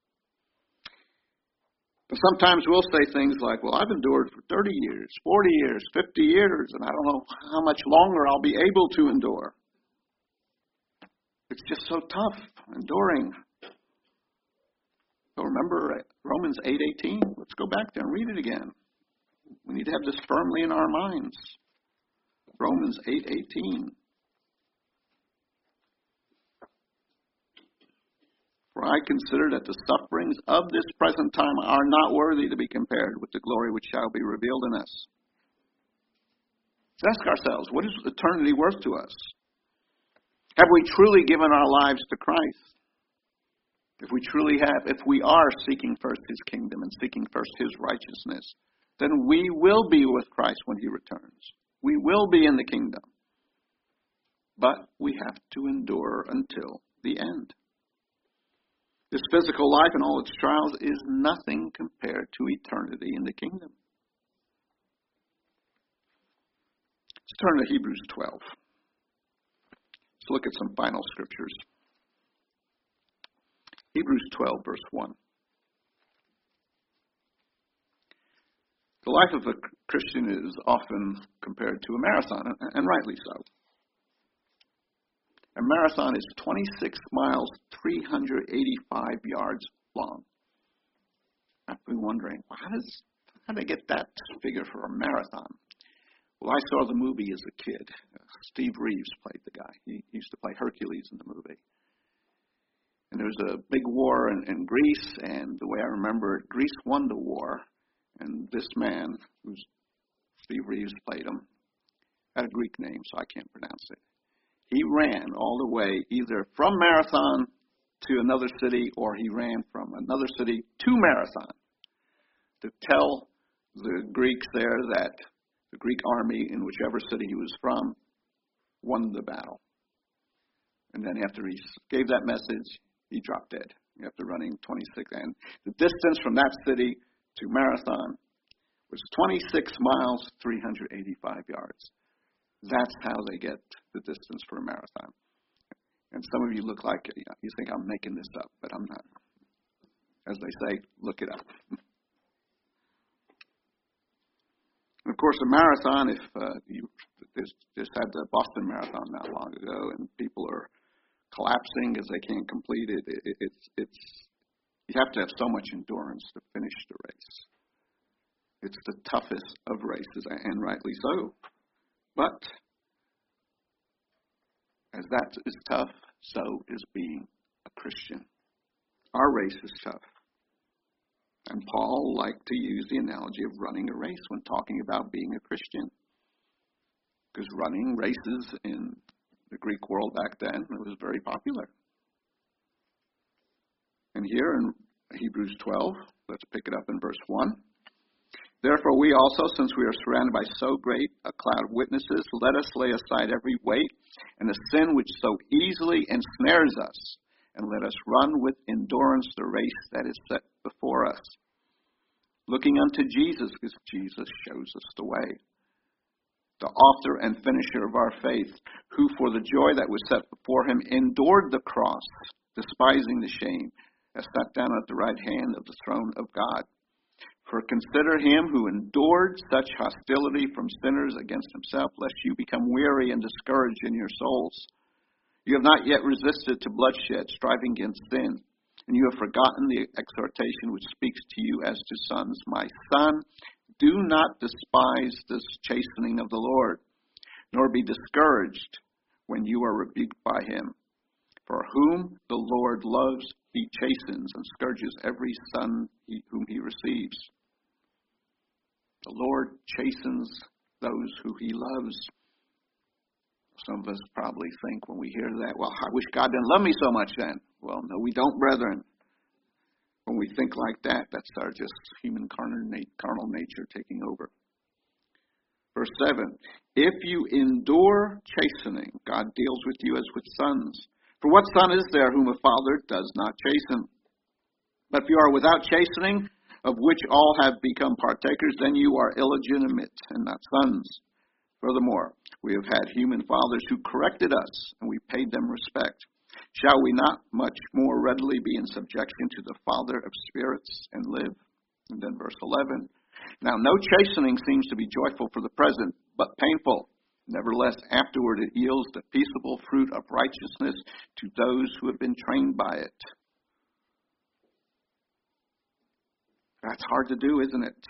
But sometimes we'll say things like, well, I've endured for 30 years, 40 years, 50 years, and I don't know how much longer I'll be able to endure. It's just so tough, enduring. So remember Romans 8:18. Let's go back there and read it again. We need to have this firmly in our minds. Romans 8:18. For I consider that the sufferings of this present time are not worthy to be compared with the glory which shall be revealed in us. Let's ask ourselves, what is eternity worth to us? Have we truly given our lives to Christ? If we truly have, if we are seeking first his kingdom and seeking first his righteousness, then we will be with Christ when he returns. We will be in the kingdom. But we have to endure until the end. This physical life and all its trials is nothing compared to eternity in the kingdom. Let's turn to Hebrews 12. Let's look at some final scriptures. Hebrews 12, verse 1. The life of a Christian is often compared to a marathon, and rightly so. A marathon is 26 miles, 385 yards long. I've been wondering, how do they get that figure for a marathon? Well, I saw the movie as a kid. Steve Reeves played the guy. He used to play Hercules in the movie. And there was a big war in Greece, and the way I remember it, Greece won the war. And this man, who's Steve Reeves played him, had a Greek name, so I can't pronounce it. He ran all the way either from Marathon to another city, or he ran from another city to Marathon to tell the Greeks there that the Greek army, in whichever city he was from, won the battle. And then after he gave that message, he dropped dead. after running 26. And the distance from that city to Marathon was 26 miles, 385 yards. That's how they get the distance for a marathon. And some of you look like you think I'm making this up, but I'm not. As they say, look it up. And of course, a marathon, if you just had the Boston Marathon not long ago, and people are collapsing as they can't complete it, it's you have to have so much endurance to finish the race. It's the toughest of races, and rightly so. But as that is tough, so is being a Christian. Our race is tough. And Paul liked to use the analogy of running a race when talking about being a Christian. Because running races in the Greek world back then, it was very popular. And here in Hebrews 12, let's pick it up in verse 1. Therefore we also, since we are surrounded by so great a cloud of witnesses, let us lay aside every weight and the sin which so easily ensnares us, and let us run with endurance the race that is set before us, looking unto Jesus, because Jesus shows us the way, the author and finisher of our faith, who for the joy that was set before him endured the cross, despising the shame, and sat down at the right hand of the throne of God. For consider him who endured such hostility from sinners against himself, lest you become weary and discouraged in your souls. You have not yet resisted to bloodshed, striving against sin, and you have forgotten the exhortation which speaks to you as to sons. My son, do not despise this chastening of the Lord, nor be discouraged when you are rebuked by him. For whom the Lord loves, he chastens and scourges every son whom he receives. The Lord chastens those who he loves. Some of us probably think when we hear that, well, I wish God didn't love me so much then. Well, no, we don't, brethren. When we think like that, that's our just human carnal nature taking over. Verse 7, if you endure chastening, God deals with you as with sons. For what son is there whom a father does not chasten? But if you are without chastening, of which all have become partakers, then you are illegitimate and not sons. Furthermore, we have had human fathers who corrected us, and we paid them respect. Shall we not much more readily be in subjection to the Father of spirits and live? And then verse 11. Now no chastening seems to be joyful for the present, but painful. Nevertheless, afterward it yields the peaceable fruit of righteousness to those who have been trained by it. That's hard to do, isn't it?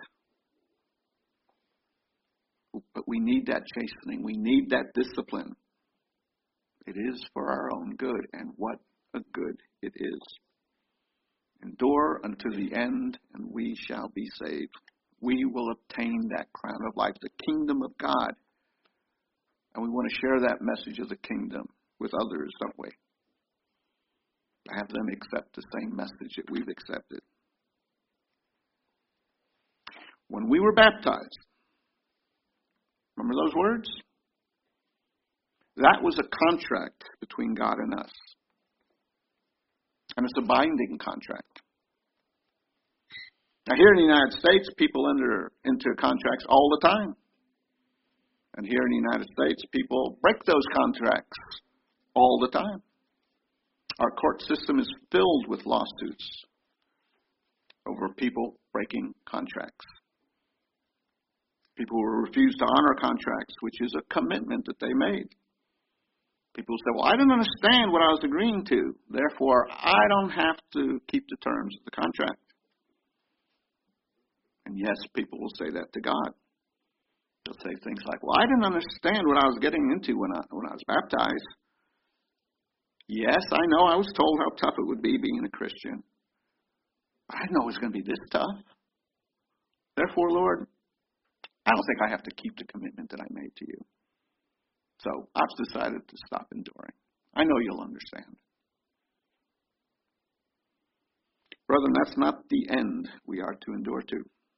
But we need that chastening. We need that discipline. It is for our own good, and what a good it is. Endure unto the end, and we shall be saved. We will obtain that crown of life, the kingdom of God. And we want to share that message of the kingdom with others, don't we? Have them accept the same message that we've accepted. When we were baptized, remember those words? That was a contract between God and us. And it's a binding contract. Now here in the United States, people enter into contracts all the time. And here in the United States, people break those contracts all the time. Our court system is filled with lawsuits over people breaking contracts. People who refuse to honor contracts, which is a commitment that they made. People say, well, I didn't understand what I was agreeing to. Therefore, I don't have to keep the terms of the contract. And yes, people will say that to God. They'll say things like, well, I didn't understand what I was getting into when I was baptized. Yes, I know I was told how tough it would be being a Christian. But I didn't know it was going to be this tough. Therefore, Lord, I don't think I have to keep the commitment that I made to you. So I've decided to stop enduring. I know you'll understand. Brethren, that's not the end we are to endure to.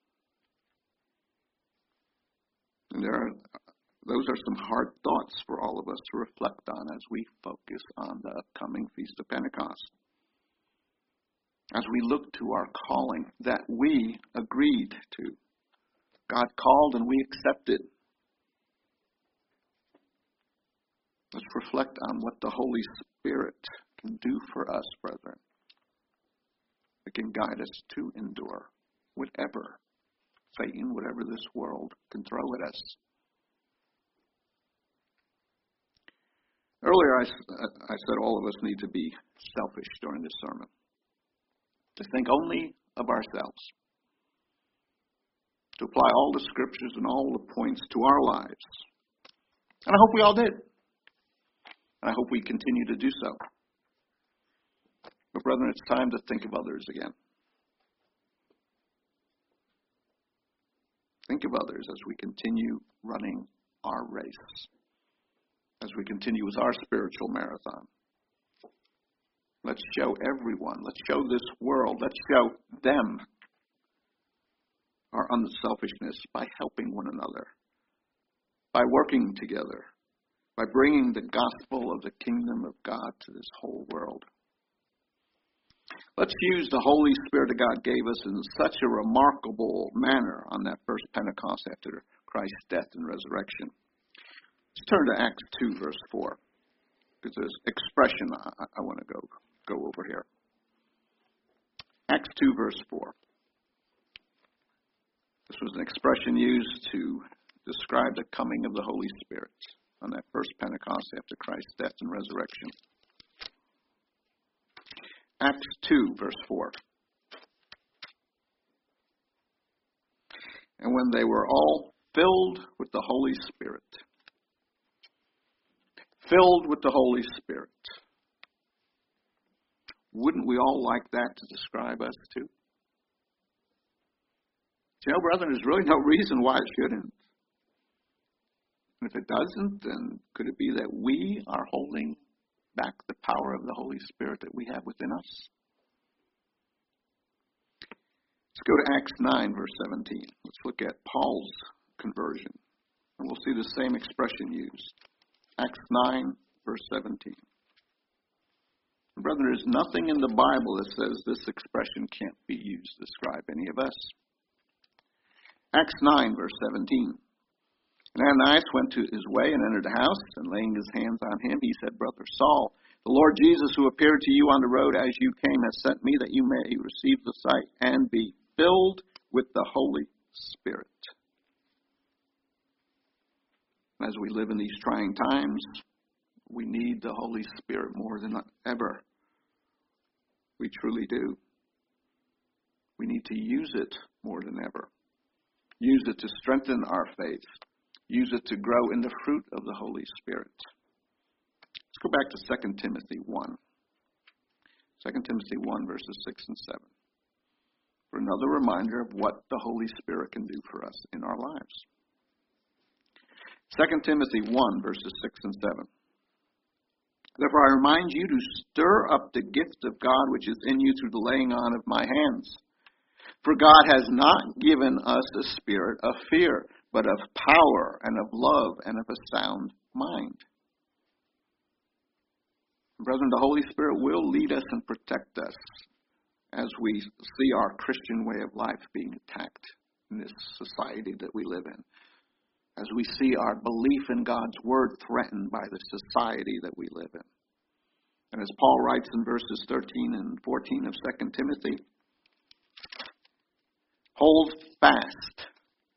And those are some hard thoughts for all of us to reflect on as we focus on the upcoming Feast of Pentecost. as we look to our calling that we agreed to. God called and we accepted. Let's reflect on what the Holy Spirit can do for us, brethren. It can guide us to endure whatever Satan, whatever this world can throw at us. Earlier I said all of us need to be selfish during this sermon. To think only of ourselves. To apply all the scriptures and all the points to our lives. And I hope we all did. And I hope we continue to do so. But brethren, it's time to think of others again. Think of others as we continue running our race. As we continue with our spiritual marathon. Let's show everyone, let's show this world, let's show them our unselfishness by helping one another, by working together, by bringing the gospel of the kingdom of God to this whole world. Let's use the Holy Spirit that God gave us in such a remarkable manner on that first Pentecost after Christ's death and resurrection. Let's turn to Acts 2, verse 4. Because there's expression I want to go over here. Acts 2, verse 4. This was an expression used to describe the coming of the Holy Spirit on that first Pentecost after Christ's death and resurrection. Acts 2, verse 4. And when they were all filled with the Holy Spirit. Filled with the Holy Spirit. Wouldn't we all like that to describe us too? You know, brethren, there's really no reason why it shouldn't. And if it doesn't, then could it be that we are holding back the power of the Holy Spirit that we have within us? Let's go to Acts 9, verse 17. Let's look at Paul's conversion. And we'll see the same expression used. Acts 9, verse 17. And brethren, there's nothing in the Bible that says this expression can't be used to describe any of us. Acts 9, verse 17. And Ananias went to his way and entered the house, and laying his hands on him, he said, Brother Saul, the Lord Jesus, who appeared to you on the road as you came, has sent me that you may receive the sight and be filled with the Holy Spirit. As we live in these trying times, we need the Holy Spirit more than ever. We truly do. We need to use it more than ever. Use it to strengthen our faith. Use it to grow in the fruit of the Holy Spirit. Let's go back to 2 Timothy 1. 2 Timothy 1, verses 6 and 7. For another reminder of what the Holy Spirit can do for us in our lives. 2 Timothy 1, verses 6 and 7. Therefore I remind you to stir up the gift of God which is in you through the laying on of my hands. For God has not given us a spirit of fear, but of power and of love and of a sound mind. Brethren, the Holy Spirit will lead us and protect us as we see our Christian way of life being attacked in this society that we live in. As we see our belief in God's Word threatened by the society that we live in. And as Paul writes in verses 13 and 14 of 2 Timothy, hold fast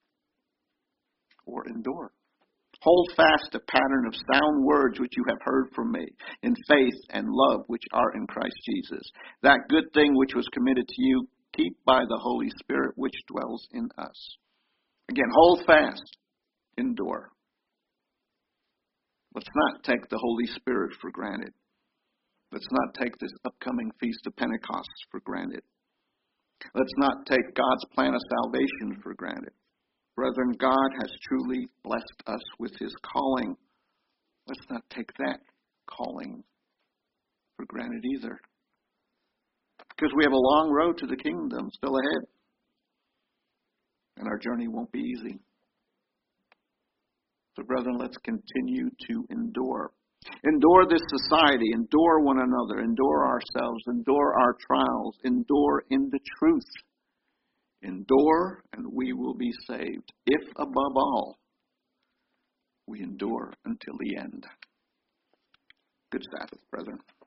or endure. Hold fast a pattern of sound words which you have heard from me, in faith and love which are in Christ Jesus. That good thing which was committed to you, keep by the Holy Spirit which dwells in us. Again, hold fast, endure. Let's not take the Holy Spirit for granted. Let's not take this upcoming Feast of Pentecost for granted. Let's not take God's plan of salvation for granted. Brethren, God has truly blessed us with His calling. Let's not take that calling for granted either. Because we have a long road to the kingdom still ahead. And our journey won't be easy. So, brethren, let's continue to endure. Endure this society, endure one another, endure ourselves, endure our trials, endure in the truth. Endure, and we will be saved, if above all, we endure until the end. Good Sabbath, brethren.